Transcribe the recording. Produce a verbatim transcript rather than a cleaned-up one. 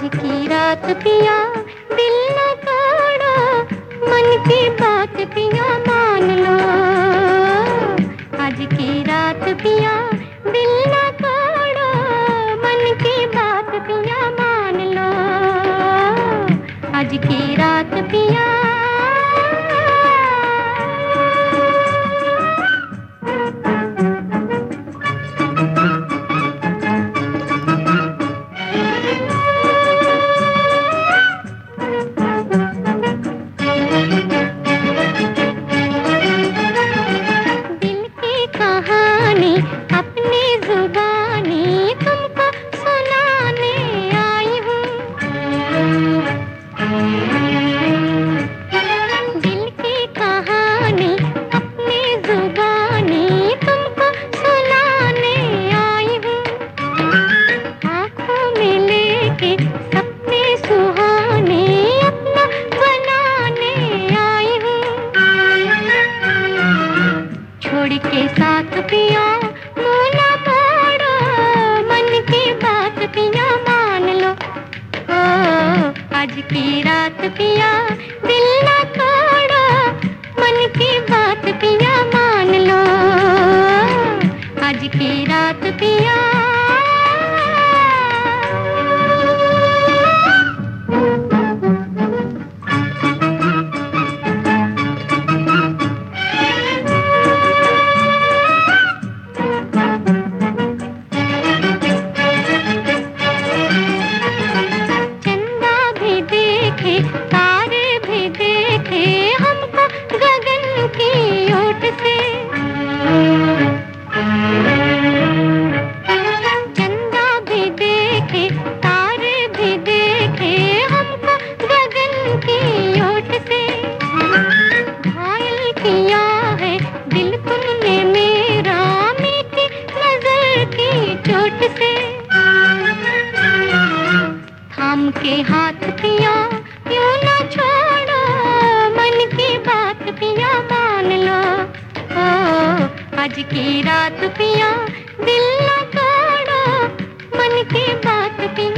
की रात पिया दिल न तोड़ो, मन की बात पिया मान लो। आज की रात पिया दिल न तोड़ो, मन की बात पिया मान लो। आज की रात पिया अपनी जुबानी तुमको सुनाने आई हूँ। दिल की कहानी अपनी जुबानी तुमको सुनाने आई हूँ। आँखों में लेके सपने सुहाने अपना बनाने आई हूँ। छोड़ के साथ पिया आज की रात पिया दिल न तोड़ो, मन की बात पिया मान लो। आज की रात पिया तारे भी देखे हमको गगन की ओट से। चंदा भी देखे तारे भी देखे हमको गगन की ओट से। घायल किया है दिल तुमने मेरा मीठी नजर की चोट से। थाम के हाथ पिया यूं न छोड़ो, मन की बात पिया मान लो। ओ आज की रात पिया दिल न तोड़ो, मन की बात पिया